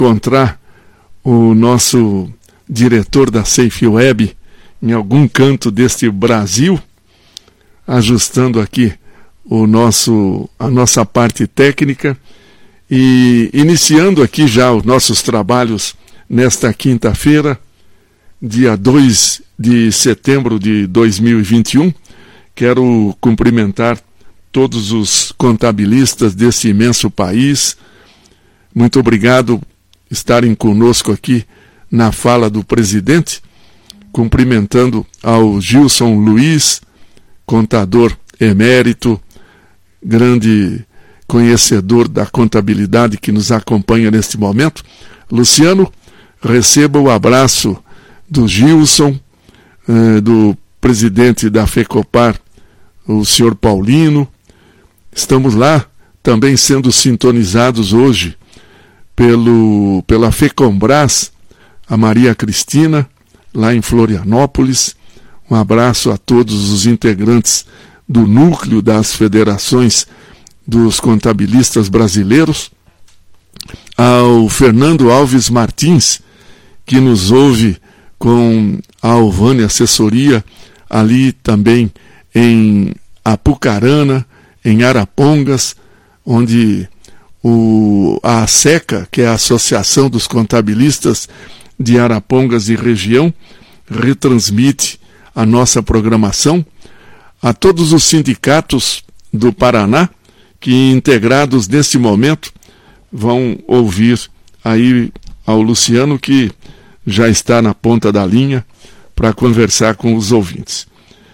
encontrar o nosso diretor da Safe Web em algum canto deste Brasil, ajustando aqui a nossa parte técnica e iniciando aqui já os nossos trabalhos nesta quinta-feira, dia 2 de setembro de 2021. Quero cumprimentar todos os contabilistas desse imenso país. Muito obrigado por estarem conosco aqui na fala do presidente, cumprimentando ao Gilson Luiz, contador emérito, grande conhecedor da contabilidade que nos acompanha neste momento. Luciano, receba o abraço do Gilson, do presidente da FECOPAR, o senhor Paulino. Estamos lá também sendo sintonizados hoje pela FECOMBRAS, a Maria Cristina, lá em Florianópolis. Um abraço a todos os integrantes do núcleo das federações dos contabilistas brasileiros. Ao Fernando Alves Martins, que nos ouve com a Alvânia Assessoria, ali também em Apucarana, em Arapongas, onde a ASECA, que é a Associação dos Contabilistas de Arapongas e região, retransmite a nossa programação. A todos os sindicatos do Paraná, que integrados neste momento vão ouvir aí ao Luciano, que já está na ponta da linha para conversar com os ouvintes.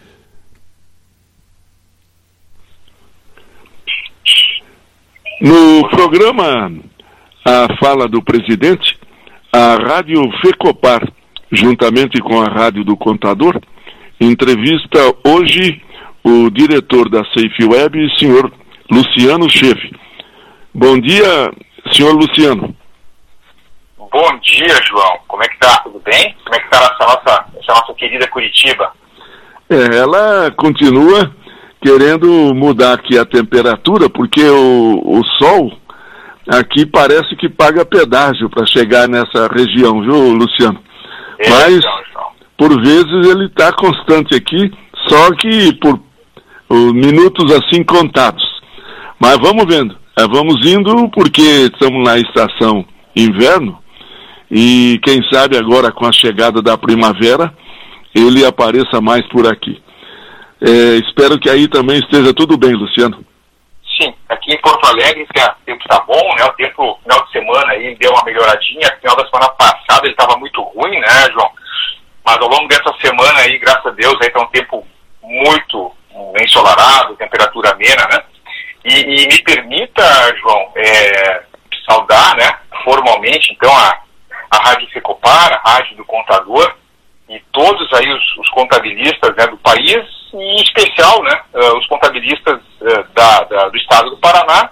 No programa A Fala do Presidente, a Rádio FECOPAR, juntamente com a Rádio do Contador, entrevista hoje o diretor da Safe Web, senhor Luciano Chefe. Bom dia, senhor Luciano. Bom dia, João. Como é que tá? Tudo bem? Como é que tá essa nossa querida Curitiba? Ela continua querendo mudar aqui a temperatura, porque o sol aqui parece que paga pedágio para chegar nessa região, viu, Luciano? Mas, por vezes, ele está constante aqui, só que por minutos assim contados. Mas vamos vendo, vamos indo, porque estamos na estação inverno, e quem sabe agora com a chegada da primavera, ele apareça mais por aqui. Espero que aí também esteja tudo bem, Luciano. Sim, aqui em Porto Alegre o tempo está bom, né? O tempo, final de semana aí deu uma melhoradinha. Final da semana passada ele estava muito ruim, né, João? Mas ao longo dessa semana aí, graças a Deus, aí tá um tempo muito ensolarado, temperatura amena, né? E me permita, João, saudar, né, formalmente, então, a Rádio FECOPAR, a Rádio do Contador, e todos aí os contabilistas, né, do país, e em especial, né, os contabilistas do estado do Paraná,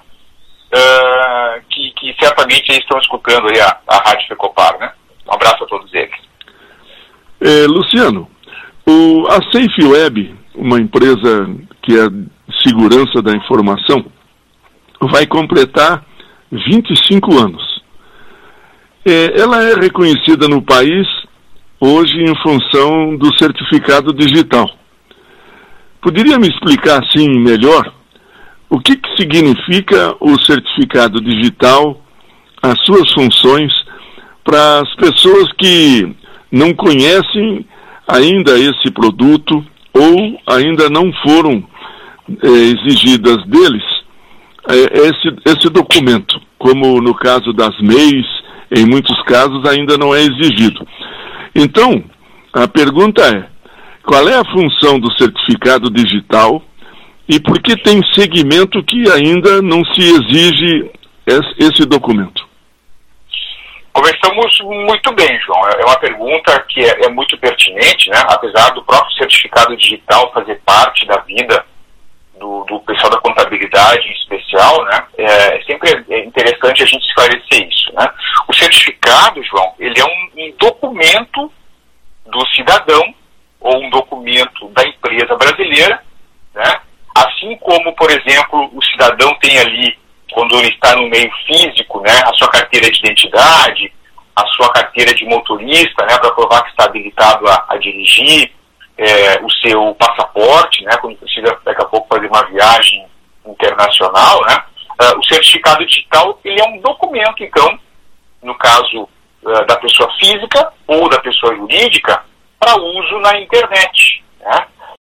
que certamente aí estão escutando aí a Rádio FECOPAR, né? Um abraço a todos eles. Luciano, a Safe Web, uma empresa que é segurança da informação, vai completar 25 anos. Ela é reconhecida no país hoje em função do certificado digital. Poderia me explicar assim melhor o que significa o certificado digital, as suas funções, para as pessoas que não conhecem ainda esse produto ou ainda não foram exigidas deles esse documento, como no caso das MEIs, em muitos casos ainda não é exigido. Então, a pergunta é, qual é a função do certificado digital e por que tem segmento que ainda não se exige esse documento? Começamos muito bem, João. É uma pergunta que é muito pertinente, né? Apesar do próprio certificado digital fazer parte da vida do pessoal da contabilidade em especial, né? É sempre interessante a gente esclarecer isso, né? O certificado, João, ele é um documento do cidadão ou um documento da empresa brasileira, né? Assim como, por exemplo, o cidadão tem ali quando ele está no meio físico, né, a sua carteira de identidade, a sua carteira de motorista, né, para provar que está habilitado a dirigir, o seu passaporte, né, quando precisa daqui a pouco fazer uma viagem internacional, né, o certificado digital, ele é um documento, então, no caso da pessoa física ou da pessoa jurídica, para uso na internet, né.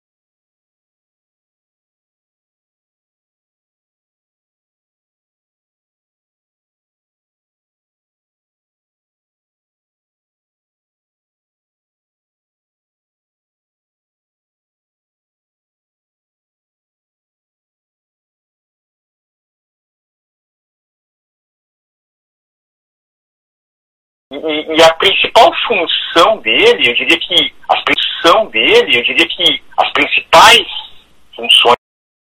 E a principal função dele, eu diria que as principais funções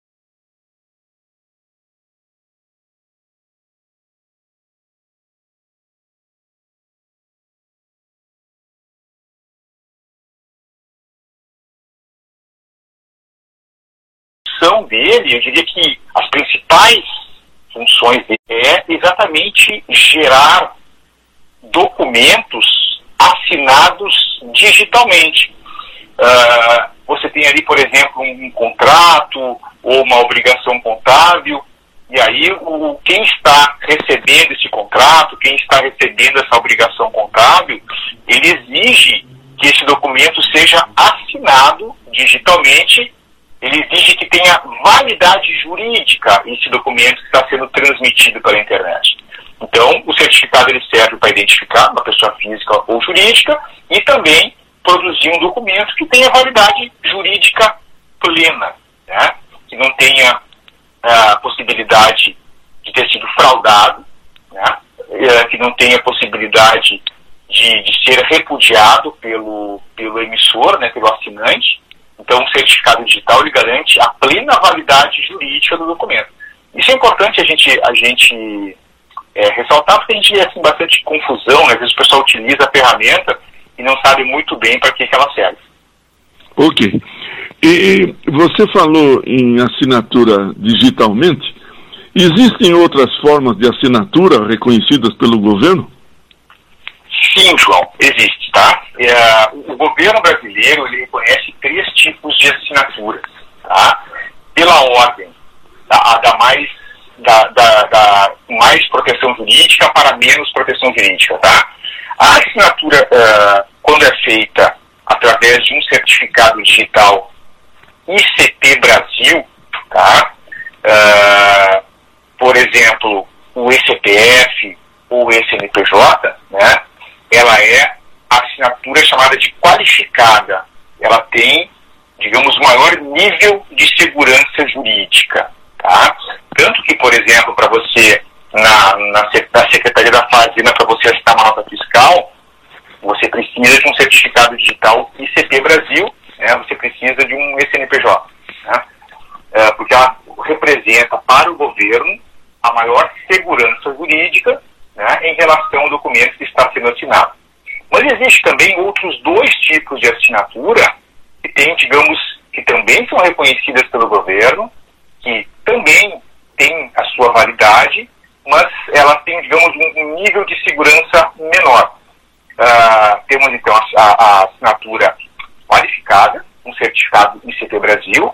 dele é exatamente gerar documentos assinados digitalmente. Você tem ali, por exemplo, um contrato ou uma obrigação contábil, e aí quem está recebendo esse contrato, quem está recebendo essa obrigação contábil, ele exige que esse documento seja assinado digitalmente, ele exige que tenha validade jurídica esse documento que está sendo transmitido pela internet. Então, o certificado ele serve para identificar uma pessoa física ou jurídica e também produzir um documento que tenha validade jurídica plena, né? Que não tenha a possibilidade de ter sido fraudado, né? Que não tenha possibilidade de ser repudiado pelo emissor, né? Pelo assinante. Então, o certificado digital ele garante a plena validade jurídica do documento. Isso é importante a gente ressaltar, porque a gente tem assim, bastante confusão, né? Às vezes o pessoal utiliza a ferramenta e não sabe muito bem para que ela serve. Ok. E você falou em assinatura digitalmente. Existem outras formas de assinatura reconhecidas pelo governo? Sim, João, existe, tá? O governo brasileiro ele reconhece 3 tipos de assinaturas, tá? Pela ordem, da mais proteção jurídica para menos proteção jurídica, tá? A assinatura, quando é feita através de um certificado digital ICP Brasil, tá? Por exemplo, o ECPF ou o CNPJ, né? Ela é a assinatura chamada de qualificada. Ela tem, digamos, maior nível de segurança jurídica, tá? Tanto que, por exemplo, para você, na Secretaria da Fazenda, para você assinar uma nota fiscal, você precisa de um certificado digital ICP Brasil, né? Você precisa de um CNPJ, né? Porque ela representa para o governo a maior segurança jurídica, né, em relação ao documento que está sendo assinado. Mas existem também outros 2 tipos de assinatura que tem, digamos, que também são reconhecidas pelo governo, que também têm a sua validade, mas elas têm, digamos, um nível de segurança menor. Temos, então, a assinatura qualificada, um certificado ICP Brasil.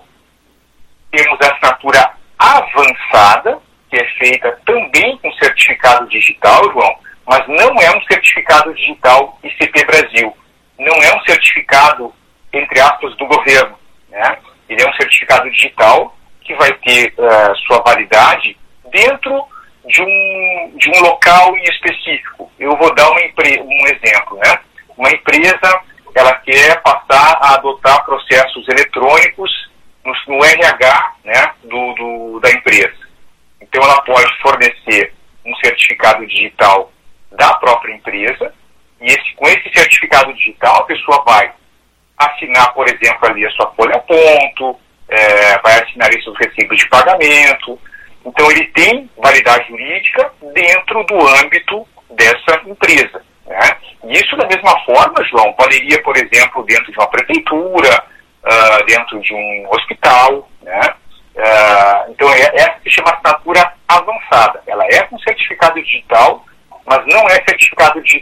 Temos a assinatura avançada, que é feita também com certificado digital, João, mas não é um certificado digital ICP Brasil. Não é um certificado, entre aspas, do governo, né? Ele é um certificado digital que vai ter sua validade dentro de um local em específico. Eu vou dar um exemplo, né? Uma empresa, ela quer passar a adotar processos eletrônicos no RH, né, da empresa. Então ela pode fornecer um certificado digital da própria empresa e com esse certificado digital a pessoa vai assinar, por exemplo, ali a sua folha a ponto, vai assinar aí seus recibos de pagamento. Então ele tem validade jurídica dentro do âmbito dessa empresa, né? E isso da mesma forma, João, valeria, por exemplo, dentro de uma prefeitura, dentro de um hospital, né? Então essa se chama assinatura avançada.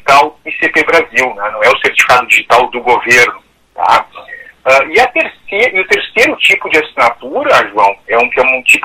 digital ICP Brasil, né? Não é o certificado digital do governo, tá? E o terceiro tipo de assinatura, João, é um tipo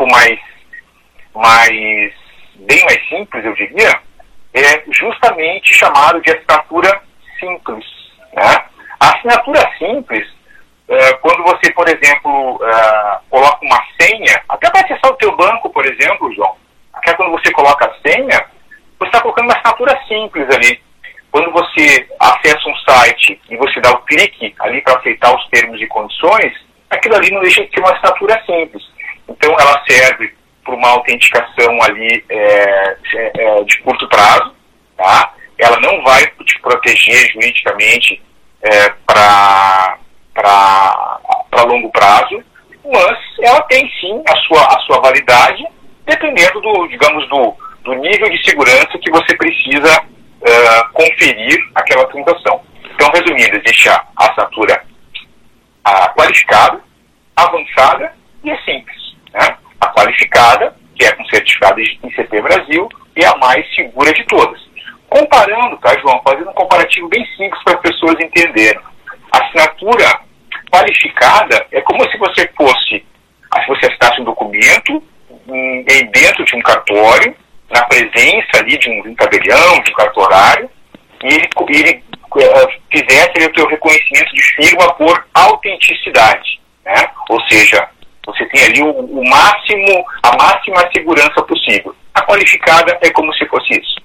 bem mais simples, eu diria, é justamente chamado de assinatura simples, né? A assinatura simples, quando você, por exemplo, coloca uma senha, até para acessar o teu banco, por exemplo, João, até quando você coloca a senha, você está colocando uma assinatura simples ali. Quando você acessa um site e você dá o clique ali para aceitar os termos e condições, aquilo ali não deixa de ser uma assinatura simples. Então, ela serve para uma autenticação ali de curto prazo, tá? Ela não vai te proteger juridicamente para longo prazo, mas ela tem sim a sua validade, dependendo do nível de segurança que você precisa conferir aquela transação. Então, resumindo, existe a assinatura qualificada, avançada e a simples, né? A qualificada, que é com certificado de ICP Brasil, é a mais segura de todas. Comparando, tá, João? Fazendo um comparativo bem simples para as pessoas entenderem. A assinatura qualificada é como se você assinasse um documento dentro de um cartório, na presença ali de um tabelião, de um cartorário, e ele fizesse ali o teu reconhecimento de firma por autenticidade, né? Ou seja, você tem ali a máxima segurança possível. A qualificada é como se fosse isso.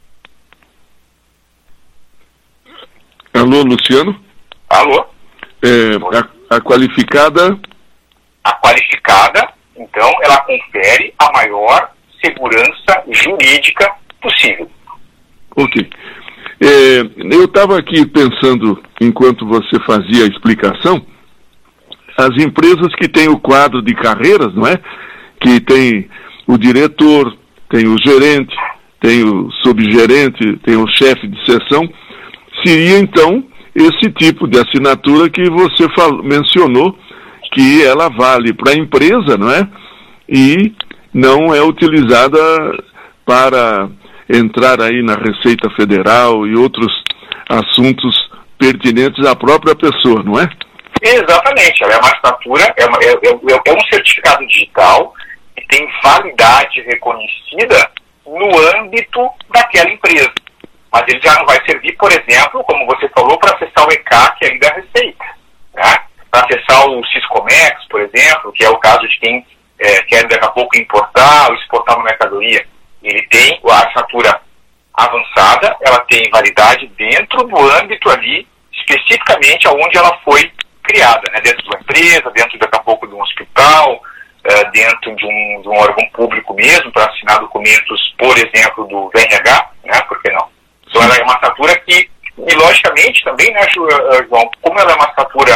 Alô, Luciano? Alô? A qualificada? A qualificada, então, ela confere a maior segurança jurídica possível. Ok. Eu estava aqui pensando, enquanto você fazia a explicação, as empresas que têm o quadro de carreiras, não é? Que tem o diretor, tem o gerente, tem o subgerente, tem o chefe de seção, seria então esse tipo de assinatura que você mencionou, que ela vale para a empresa, não é? E não é utilizada para entrar aí na Receita Federal e outros assuntos pertinentes à própria pessoa, não é? Exatamente, ela é uma assinatura, é um certificado digital que tem validade reconhecida no âmbito daquela empresa. Mas ele já não vai servir, por exemplo, como você falou, para acessar o ECAC aí da Receita, né? Para acessar o Siscomex, por exemplo, que é o caso de quem quer daqui a pouco importar ou exportar uma mercadoria. Ele tem a assinatura avançada, ela tem validade dentro do âmbito ali, especificamente aonde ela foi criada, né? Dentro de uma empresa, dentro daqui a pouco de um hospital, dentro de um órgão público mesmo, para assinar documentos, por exemplo, do VNH, né? Por que não? Então ela é uma assinatura que, e logicamente também, né, João, como ela é uma assinatura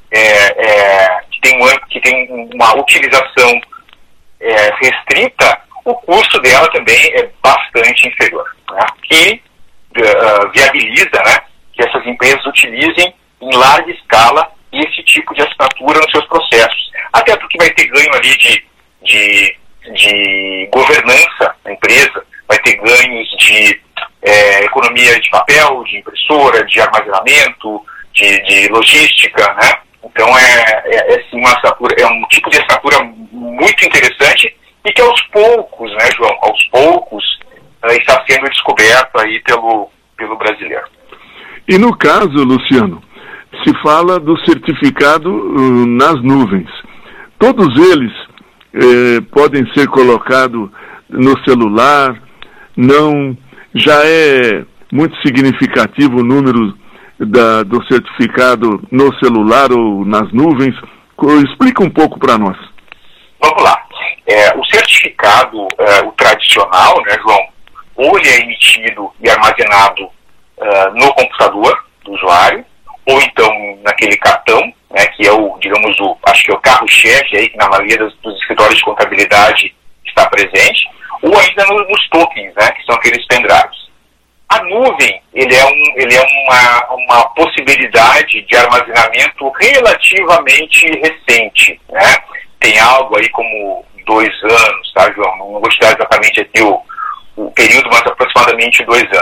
que tem uma utilização restrita, o custo dela também é bastante inferior, né? Que viabiliza, né, que essas empresas utilizem em larga escala esse tipo de assinatura nos seus processos. Até porque vai ter ganho ali de governança na empresa, vai ter ganhos de economia de papel, de impressora, de armazenamento, de logística, né? Então sim, uma assinatura, é um tipo de assinatura muito interessante e que aos poucos, né, João, aos poucos está sendo descoberto aí pelo brasileiro. E no caso, Luciano, se fala do certificado nas nuvens. Todos eles podem ser colocados no celular, não, já é muito significativo o número do certificado no celular ou nas nuvens. Explica um pouco para nós. Vamos lá. O certificado, o tradicional, né, João, ou ele é emitido e armazenado no computador do usuário, ou então naquele cartão, né, que é acho que é o carro-chefe aí, que na maioria dos escritórios de contabilidade está presente, ou ainda nos tokens, né, que são aqueles pendrives. A nuvem, ele é uma possibilidade de armazenamento relativamente recente, né? Tem algo aí como 2 anos, tá, João? Não vou te dar exatamente aqui o período, mas aproximadamente 2 anos.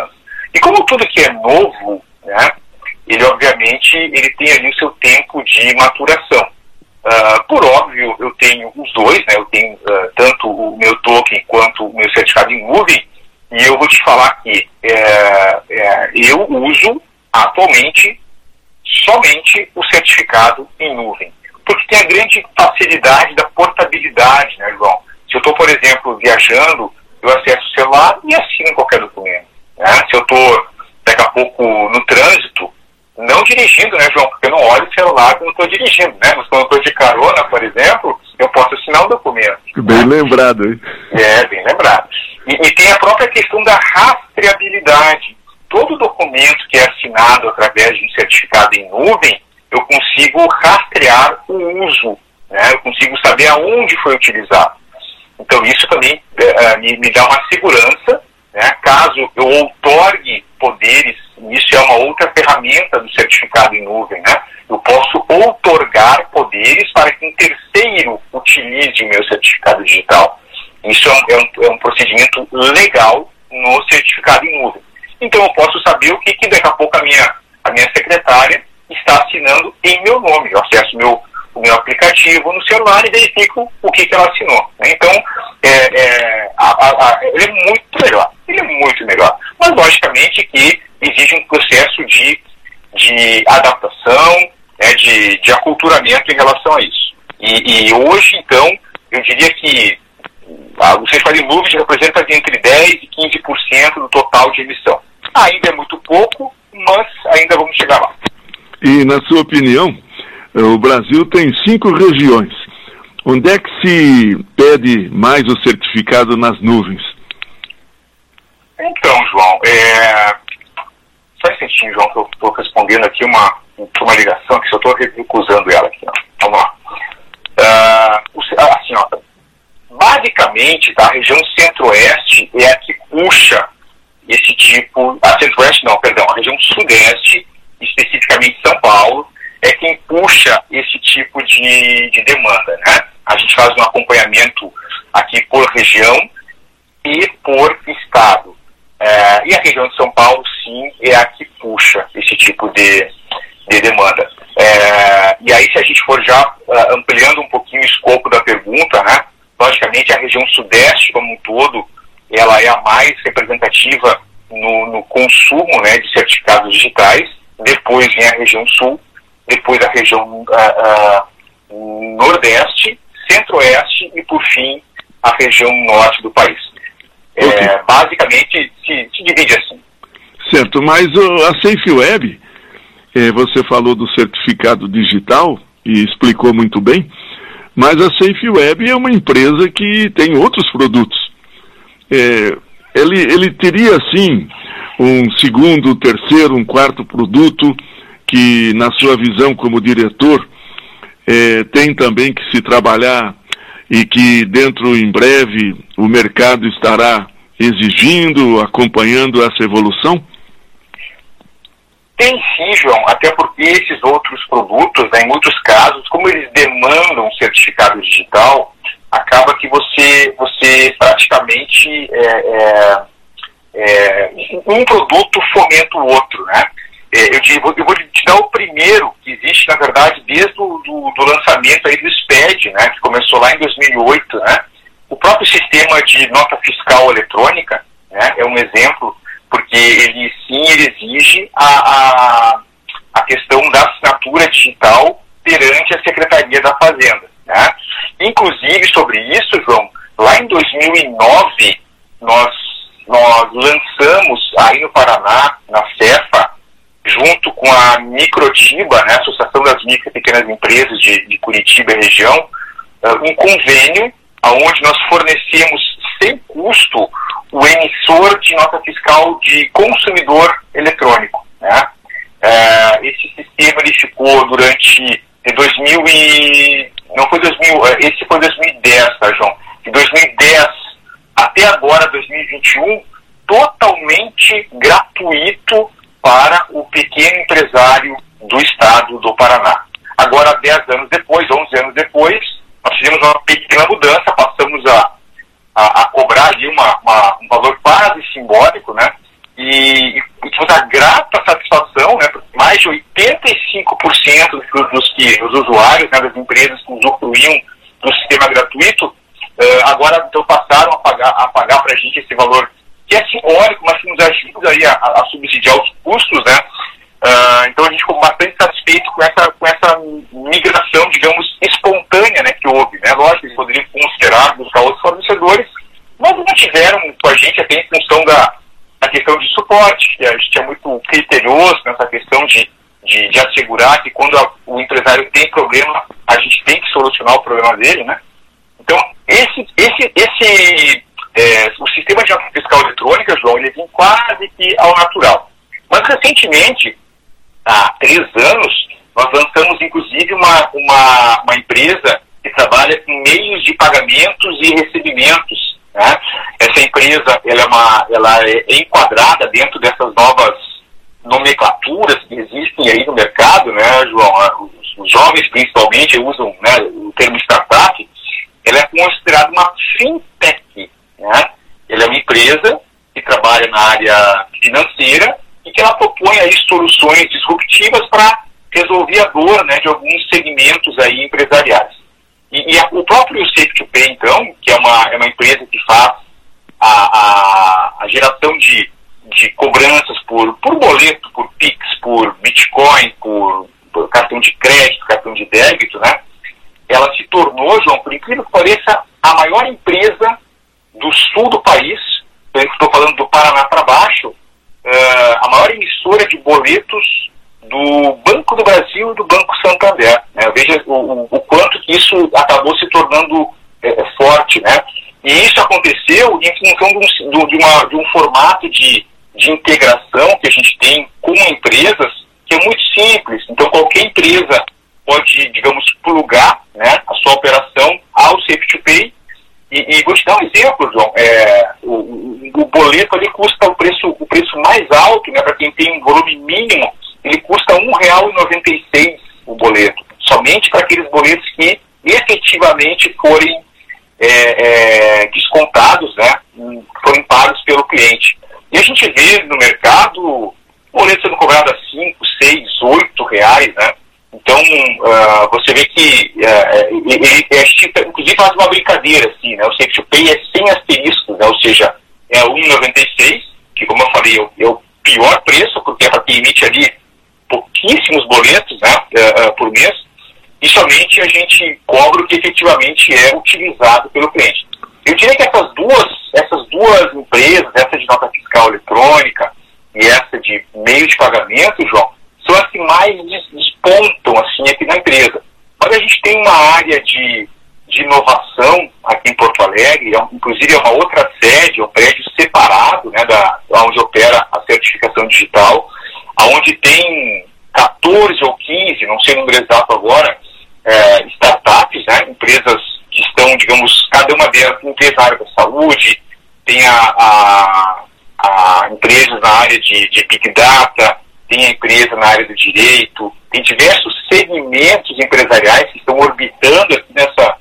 E como tudo que é novo, né, ele obviamente ele tem ali o seu tempo de maturação. Por óbvio, eu tenho os dois, né, eu tenho tanto o meu token quanto o meu certificado em nuvem, e eu vou te falar que eu uso atualmente somente o certificado em nuvem, porque tem a grande facilidade da portabilidade, né, João? Se eu estou, por exemplo, viajando, eu acesso o celular e assino qualquer documento, né? Se eu estou, daqui a pouco, no trânsito, não dirigindo, né, João? Porque eu não olho o celular quando eu estou dirigindo, né? Mas quando eu estou de carona, por exemplo, eu posso assinar um documento. Bem lembrado, hein? Bem lembrado. E tem a própria questão da rastreabilidade. Todo documento que é assinado através de um certificado em nuvem, eu consigo rastrear o uso, né? Eu consigo saber aonde foi utilizado. Então isso também me dá uma segurança, né? Caso eu outorgue poderes, isso é uma outra ferramenta do certificado em nuvem, né? Eu posso outorgar poderes para que um terceiro utilize o meu certificado digital. Isso é um procedimento legal no certificado em nuvem. Então eu posso saber o que daqui a pouco a minha secretária está assinando em meu nome. Eu acesso o meu aplicativo no celular e verifico o que ela assinou. Então, ele é muito melhor. Ele é muito melhor. Mas, logicamente, que exige um processo de adaptação, né, de aculturamento em relação a isso. E hoje, então, eu diria que o certificado em nuvem representa entre 10% e 15% do total de emissão. Ainda é muito pouco, mas ainda vamos chegar lá. E, na sua opinião, o Brasil tem 5 regiões. Onde é que se pede mais o certificado nas nuvens? Então, João, só um instantinho, João, que eu estou respondendo aqui uma ligação, que eu estou recusando ela aqui. Ó. Vamos lá. Assim, ó, basicamente, tá, a região centro-oeste é a que puxa esse tipo... Centro-oeste não, perdão, a região sudeste, especificamente São Paulo, é quem puxa esse tipo de demanda, né? A gente faz um acompanhamento aqui por região e por estado. E a região de São Paulo, sim, é a que puxa esse tipo de demanda. E aí, se a gente for já ampliando um pouquinho o escopo da pergunta, né? Logicamente, a região sudeste como um todo, ela é a mais representativa no consumo, né, de certificados digitais. Depois vem a região sul, depois a região nordeste, centro-oeste e, por fim, a região norte do país. Okay. Basicamente, se divide assim. Certo, mas a SafeWeb, você falou do certificado digital e explicou muito bem, mas a SafeWeb é uma empresa que tem outros produtos. Ele teria, sim, um segundo, terceiro, um quarto produto que, na sua visão como diretor, tem também que se trabalhar e que dentro, em breve, o mercado estará exigindo, acompanhando essa evolução? Tem sim, João, até porque esses outros produtos, né, em muitos casos, como eles demandam um certificado digital, acaba que você praticamente um produto fomenta o outro, né? Eu vou te dar o primeiro que existe, na verdade, desde do lançamento aí do SPED, né, que começou lá em 2008, né? O próprio sistema de nota fiscal eletrônica, né, é um exemplo, porque ele exige a questão da assinatura digital perante a Secretaria da Fazenda, né? Inclusive, sobre isso, João, lá em 2009, nós lançamos aí no Paraná, na Cefa, junto com a Microtiba, né, Associação das Micro e Pequenas Empresas de Curitiba e região, um convênio onde nós fornecemos sem custo o emissor de nota fiscal de consumidor eletrônico, né? Esse sistema ele ficou durante esse foi 2010, tá, João? De 2010 até agora, 2021, totalmente gratuito para o pequeno empresário do estado do Paraná. Agora, 10 anos depois, 11 anos depois, nós fizemos uma pequena mudança, passamos a cobrar ali um valor quase simbólico, né? E a grata satisfação, né, porque mais de 85% dos usuários, né, das empresas que usufruíam do sistema gratuito, agora então passaram a pagar para a gente esse valor, que é simbólico, mas que nos ajuda aí a subsidiar os custos, né? Então a gente ficou bastante satisfeito com essa migração, digamos, espontânea, né, que houve, né? Lógico, eles poderiam considerar, buscar outros fornecedores, mas não tiveram com a gente até em função da questão de suporte, que a gente é muito criterioso nessa questão de assegurar que quando o empresário tem problema, a gente tem que solucionar o problema dele, né? Então, o sistema de nota fiscal eletrônica, João, ele vem quase que ao natural. Mas, recentemente, há 3 anos, nós lançamos, inclusive, uma empresa que trabalha com meios de pagamentos e recebimentos, né? Essa empresa, ela é enquadrada dentro dessas novas nomenclaturas que existem aí no mercado, né, João? Os jovens, principalmente, usam, né, o termo startup. Ela é considerada uma fintech, né? Ela é uma empresa que trabalha na área financeira e que ela propõe aí soluções disruptivas para resolver a dor, né, de alguns segmentos aí empresariais. E o próprio Safe2Pay, então, que é uma empresa que faz a geração de cobranças por boleto, por Pix, por Bitcoin, por cartão de crédito, cartão de débito, né? Ela se tornou, João, por incrível que pareça, a maior empresa do sul do país, eu estou falando do Paraná para baixo, a maior emissora de boletos do Banco do Brasil e do Banco Santander, né? Veja o quanto que isso acabou se tornando forte, né? E isso aconteceu em função de um formato de integração que a gente tem com empresas que é muito simples. Então, qualquer empresa pode, digamos, plugar, né, a sua operação ao Safe2Pay. E vou te dar um exemplo, João. O boleto ali custa o preço mais alto, né, para quem tem um volume mínimo, ele custa R$ 1,96 o boleto. Somente para aqueles boletos que efetivamente forem descontados, né, forem pagos pelo cliente. E a gente vê no mercado boletos sendo cobrados a R$ 5, 6, 8 reais, né? Então, você vê que a gente, inclusive, faz uma brincadeira, assim, né? O Safe2Pay é sem asteriscos, né? Ou seja, é R$ 1,96, que, como eu falei, é o pior preço, porque é para quem emite ali pouquíssimos boletos, né, por mês, e somente a gente cobra o que efetivamente é utilizado pelo cliente. Eu diria que essas duas empresas, essa de nota fiscal eletrônica e essa de meio de pagamento, João, são as que mais despontam assim, aqui na empresa. Mas a gente tem uma área de inovação aqui em Porto Alegre, inclusive é uma outra sede, um prédio separado, né, onde opera a certificação digital, onde tem 14 ou 15, não sei o número exato agora, startups, né, empresas que estão, digamos, cada uma delas empresa na área da saúde, tem empresas na área de Big Data, tem a empresa na área do direito, tem diversos segmentos empresariais que estão orbitando aqui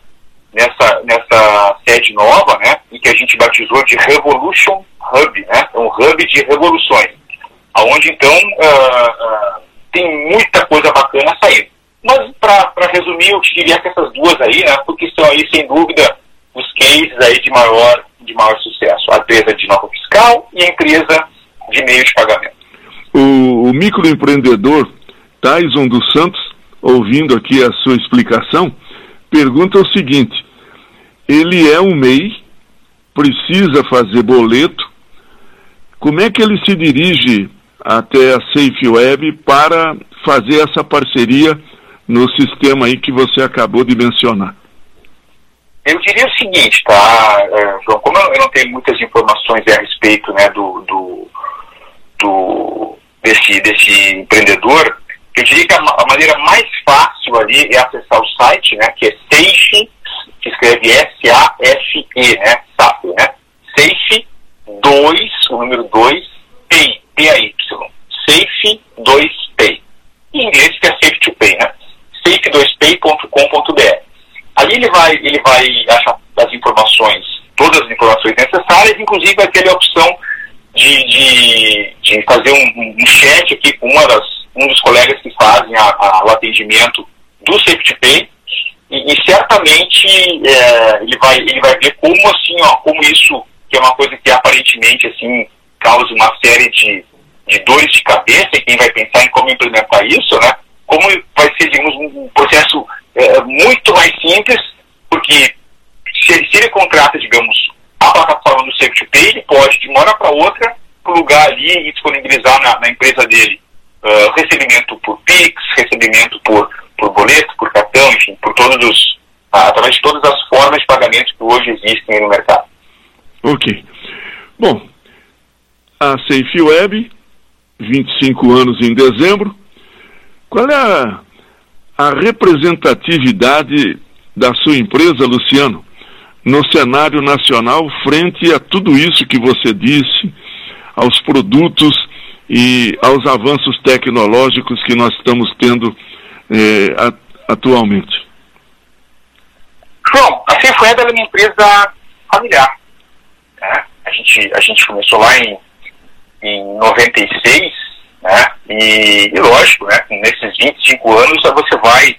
nessa sede nova, né, e que a gente batizou de Revolution Hub, né, é um hub de revoluções, onde então tem muita coisa bacana saindo. Mas para resumir, eu te diria que essas duas aí, né, porque são aí sem dúvida os cases aí de maior sucesso, a empresa de nota fiscal e a empresa de meio de pagamento. O microempreendedor Tyson dos Santos, ouvindo aqui a sua explicação, pergunta o seguinte: ele é um MEI, precisa fazer boleto, como é que ele se dirige até a SafeWeb para fazer essa parceria no sistema aí que você acabou de mencionar? Eu diria o seguinte, tá, João, como eu não tenho muitas informações a respeito, né, desse empreendedor, eu diria que a maneira mais fácil ali é acessar o site, né, que é Safe, que escreve S-A-F-E, né, SAP, né, Safe 2, o número 2, Pay, P-A-Y, Safe 2Pay. Em inglês que é Safe2Pay, né, safe2pay.com.br. Ali ele vai achar as informações, todas as informações necessárias, inclusive vai ter a opção de fazer um inclusive um dos colegas que fazem o atendimento do SafetyPay, e certamente ele vai ver como assim, como isso, que é uma coisa que aparentemente assim causa uma série de dores de cabeça, e quem vai pensar em como implementar isso, né? Como vai ser, digamos, um processo muito mais simples, porque se ele contrata, digamos, a plataforma do SafetyPay, ele pode, de uma hora para outra, plugar ali e disponibilizar na empresa dele recebimento por Pix, recebimento por boleto, por cartão, enfim, através de todas as formas de pagamento que hoje existem no mercado. Ok. Bom, a SafeWeb, 25 anos em dezembro, qual é a representatividade da sua empresa, Luciano, no cenário nacional frente a tudo isso que você disse, aos produtos e aos avanços tecnológicos que nós estamos tendo atualmente? João, a SafeWeb é uma empresa familiar, né? A gente começou lá em 96, né? E lógico, né? Nesses 25 anos você vai,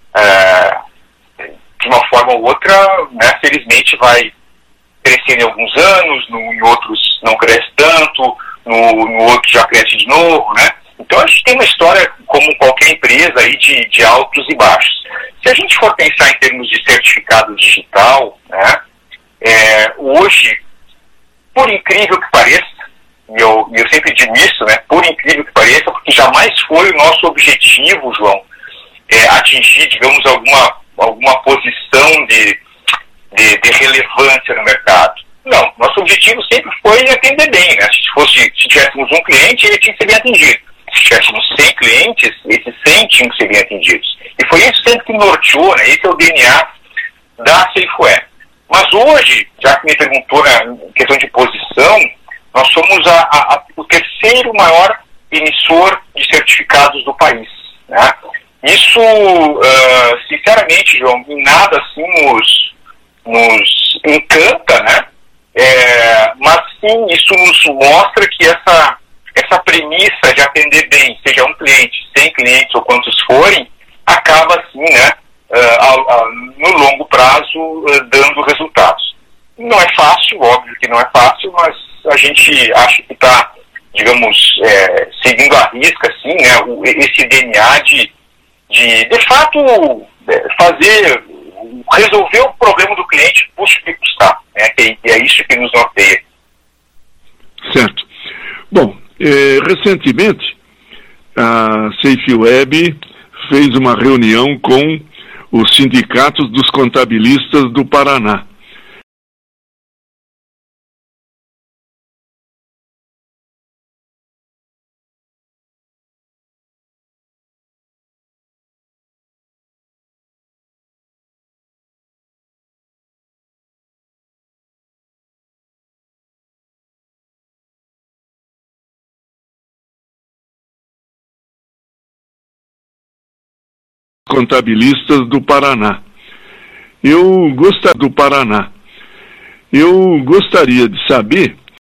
de uma forma ou outra, né? Felizmente vai crescendo em alguns anos, em outros não cresce tanto, no outro já cresce de novo, né? Então a gente tem uma história, como qualquer empresa, aí, de altos e baixos. Se a gente for pensar em termos de certificado digital, né? Hoje, por incrível que pareça, e eu sempre digo isso, né? Por incrível que pareça, porque jamais foi o nosso objetivo, João, atingir, digamos, alguma posição de relevância no mercado. Não, nosso objetivo sempre foi atender bem, né? Se tivéssemos um cliente, ele tinha que ser bem atendido. Se tivéssemos 100 clientes, esses 100 tinham que ser bem atendidos. E foi isso sempre que norteou, né? Esse é o DNA da SafeWeb. Mas hoje, já que me perguntou, né, em questão de posição, nós somos o terceiro maior emissor de certificados do país, né? Isso, sinceramente, João, em nada assim nos encanta, né? Mas sim, isso nos mostra que essa premissa de atender bem, seja um cliente, 100 clientes ou quantos forem, acaba assim, né, no longo prazo, dando resultados. Não é fácil, óbvio que não é fácil, mas a gente acha que está, digamos, seguindo a risca, assim, né, esse DNA de fato, resolver o problema do cliente, custe o que custar, né? É isso que nos norteia. Certo. Bom, recentemente, a SafeWeb fez uma reunião com os sindicatos dos contabilistas do Paraná. Contabilistas do Paraná. Eu gostaria de saber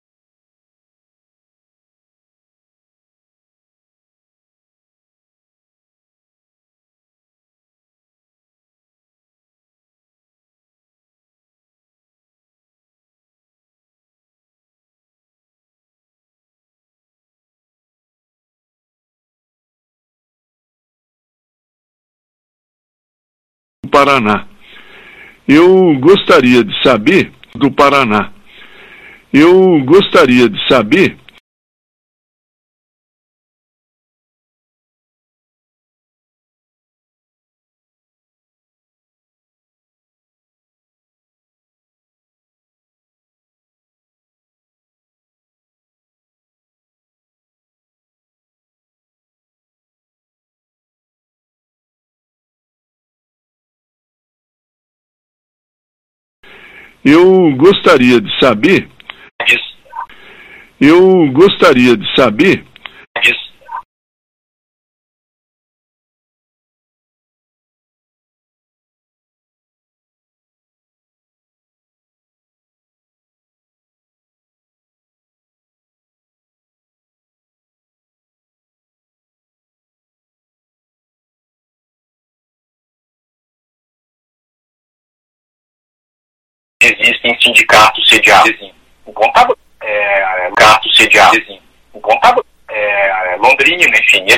do Paraná. Eu gostaria de saber do Paraná. Eu gostaria de saber Eu gostaria de saber. Eu gostaria de saber. existem sindicatos sediados em Ponta sindicatos sediados em Ponta Londrina, enfim.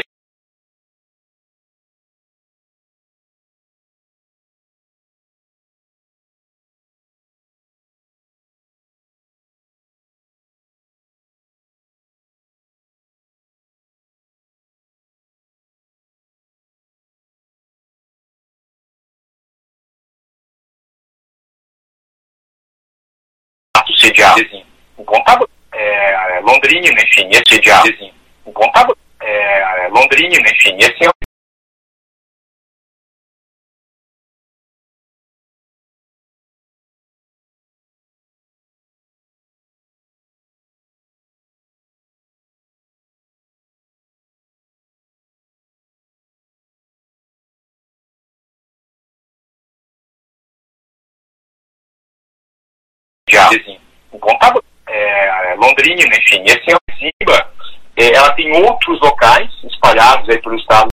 Sediados em Ponta Londrina, enfim, sediados em Ponta Londrina, enfim, esse é em Ponta Londrina, enfim, esse é o Ziba. Ela tem outros locais espalhados aí pelo estado.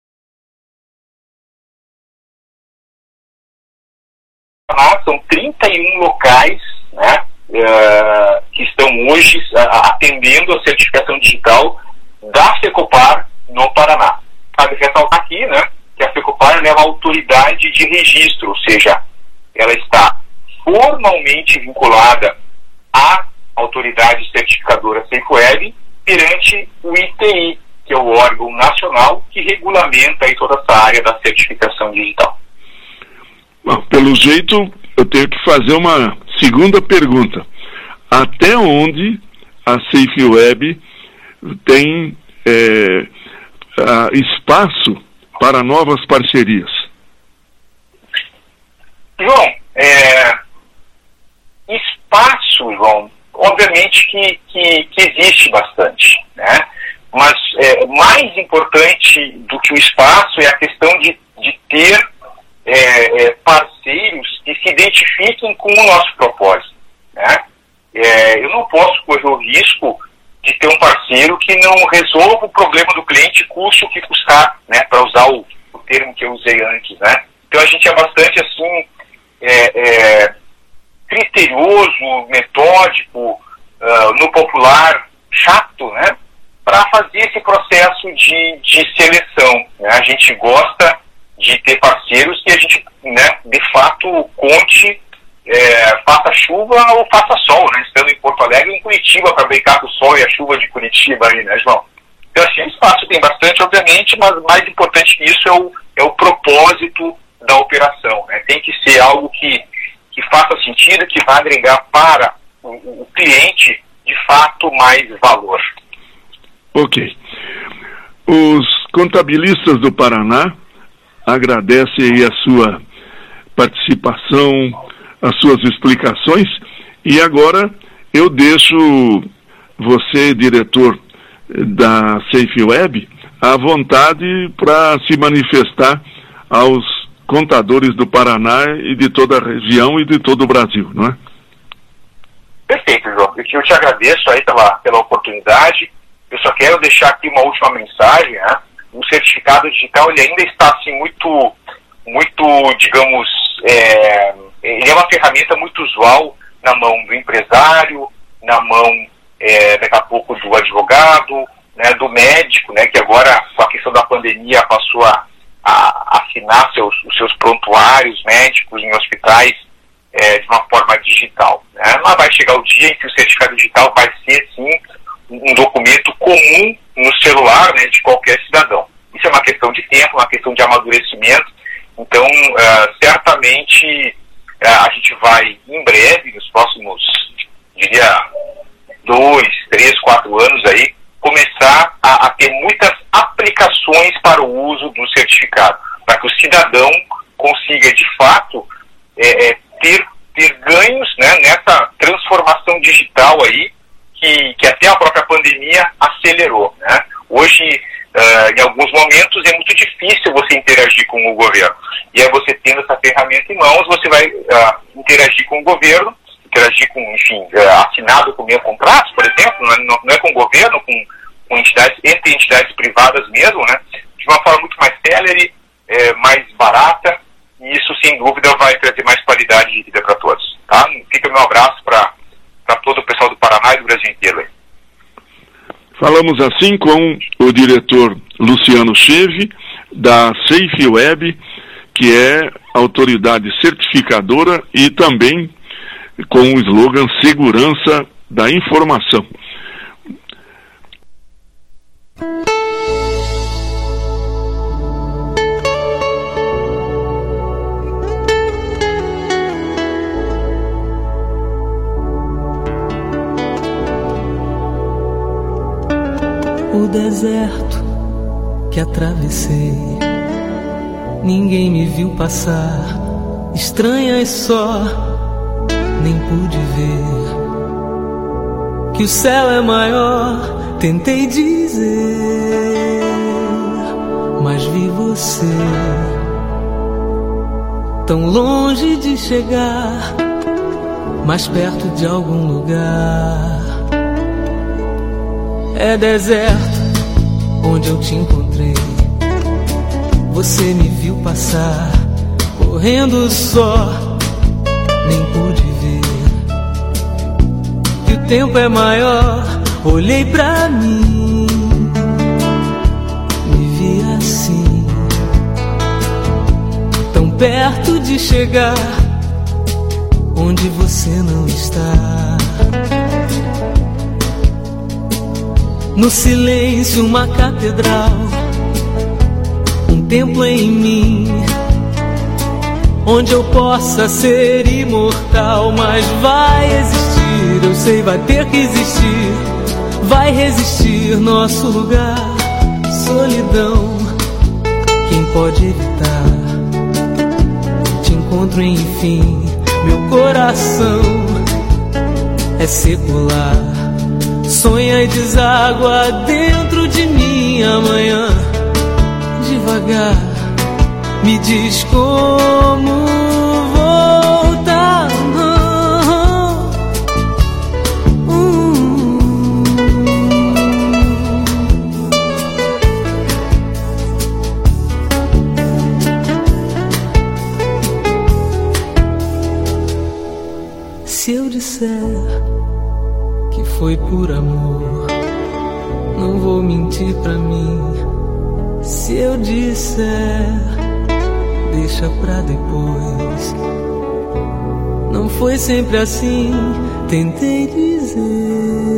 São 31 locais, né, que estão hoje atendendo a certificação digital da FECOPAR no Paraná. Cabe ressaltar aqui, né, que a FECOPAR é uma autoridade de registro, ou seja, ela está formalmente vinculada à autoridade certificadora SafeWeb perante o ITI, que é o órgão nacional que regulamenta aí toda essa área da certificação digital. Bom, pelo jeito, eu tenho que fazer uma segunda pergunta. Até onde a SafeWeb tem espaço para novas parcerias? João, espaço, João, obviamente que existe bastante, né? Mas mais importante do que o espaço é a questão de ter parceiros que se identifiquem com o nosso propósito, né? Eu não posso correr o risco de ter um parceiro que não resolva o problema do cliente, custe o que custar, né? Para usar o termo que eu usei antes, né? Então a gente é bastante assim criterioso, metódico, no popular, chato, né? Para fazer esse processo de seleção, né? A gente gosta de ter parceiros que a gente, né, de fato, conte, faça chuva ou faça sol, né? Estando em Porto Alegre ou em Curitiba, para brincar com o sol e a chuva de Curitiba aí, né, João? Então, assim, espaço tem bastante, obviamente, mas mais importante que isso é o propósito da operação, né? Tem que ser algo que faça sentido, que vai agregar para o cliente, de fato, mais valor. Ok. Os contabilistas do Paraná agradecem aí a sua participação, as suas explicações, e agora eu deixo você, diretor da SafeWeb, à vontade para se manifestar aos contadores do Paraná e de toda a região e de todo o Brasil, não é? Perfeito, João. Eu te agradeço aí pela oportunidade. Eu só quero deixar aqui uma última mensagem, né? O certificado digital, ele ainda está assim muito, digamos, ele é uma ferramenta muito usual na mão do empresário, na mão, daqui a pouco, do advogado, né, do médico, né, que agora, com a questão da pandemia, passou a assinar os seus prontuários médicos em hospitais de uma forma digital, né? Mas vai chegar o dia em que o certificado digital vai ser, sim, um documento comum no celular, né, de qualquer cidadão. Isso é uma questão de tempo, uma questão de amadurecimento. Então, certamente, a gente vai, em breve, nos próximos, diria, 2, 3, 4 anos aí, começar a ter muitas aplicações para o uso do certificado, para que o cidadão consiga, de fato, ter ganhos, né, nessa transformação digital aí, que até a própria pandemia acelerou, né? Hoje, em alguns momentos, é muito difícil você interagir com o governo. E aí você tendo essa ferramenta em mãos, você vai interagir com o governo, interagir com, enfim, assinar documento, contratos, por exemplo, não é com o governo, com entidades, entre entidades privadas mesmo, né? De uma forma muito mais célere, mais barata, e isso, sem dúvida, vai trazer mais qualidade de vida para todos. Tá? Fica meu abraço para todo o pessoal do Paraná e do Brasil inteiro. Aí. Falamos assim com o diretor Luciano Cheve, da Safe Web, que é autoridade certificadora e também com o slogan Segurança da Informação. O deserto que atravessei, ninguém me viu passar, estranhas só, nem pude ver que o céu é maior, tentei dizer, mas vi você tão longe de chegar, mais perto de algum lugar. É deserto onde eu te encontrei, você me viu passar, correndo só, nem pude ver que o tempo é maior. Olhei pra mim, me vi assim, tão perto de chegar onde você não está. No silêncio uma catedral, um templo em mim, onde eu possa ser imortal. Mas vai existir, eu sei, vai ter que existir, vai resistir nosso lugar. Solidão, quem pode evitar? Te encontro enfim, meu coração é secular. Sonha e deságua dentro de mim amanhã. Devagar, me diz como voltar. Se eu disser que foi por amor, não vou mentir pra mim. Se eu disser, deixa pra depois. Não foi sempre assim, tentei dizer.